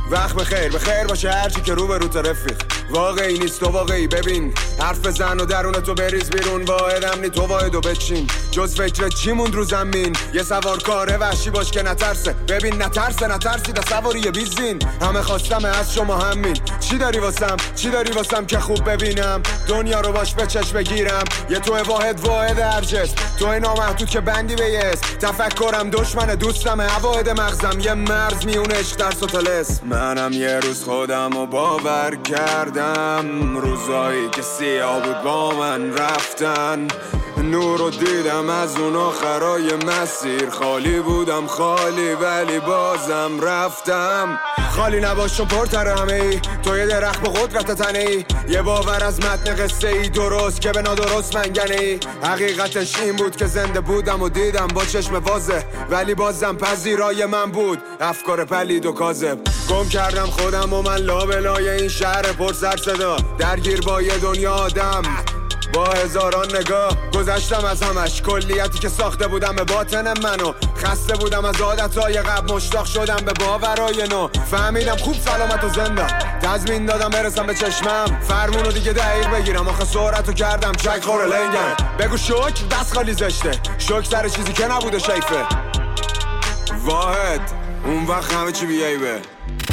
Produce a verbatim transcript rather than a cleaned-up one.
وقت بخیر بخیر باشه هرچی که رو به رو تا رفیق. واقعی نیست تو واقعی، ببین حرف بزن و درون تو بریز بیرون. واحدم نی تو واحد و بچین، جز فکر چی موند رو زمین. یه سوار کاره وحشی باش که نترسه، ببین نترسه نترسی دا سواری بیزین. همه خواستم از شما همین، چی داری واسم چی داری واسم که خوب ببینم دنیا رو باش به چشم بگیرم. یه تو واحد واحد هر جسم، تو نامحدود که بندی به یه اسم. تفکرم دشمن دوستم، عواید مغزم یه مرز میون عشق درس و طلسم. منم یه روز خودم رو باور کردم، روزایی که سیاه بود با من رفتن. نور رو دیدم از اون آخرای مسیر، خالی بودم خالی ولی بازم رفتم. خالی نباش و پرتر همه ای، تو یه درخت با قدرت تنه ای. یه باور از متن قصه ای درست که به نادرست منگنه ای. حقیقتش این بود که زنده بودم و دیدم با چشم واضح، ولی بازم پذیرای من بود افکار پلید و کاذب. گم کردم خودم و من لابلای این شهر پر سر صدا، درگیر با یه دنیا آدم با هزاران نگاه. گذشتم از همش، کلیتی که ساخته بودم به باطن منو. خسته بودم از عادتهای قبل، مشتاق شدم به باورای نو. فهمیدم خوب سلامت و زنده، تضمین دادم برسم به چشمم. فرمونو دیگه دقیق بگیرم، آخه سرعتو کردم چک خوره لنگم. بگو شک دست خالی زشته، شک سر چیزی که نبوده شیفه. واحد اون وقت همه چی بیایبه.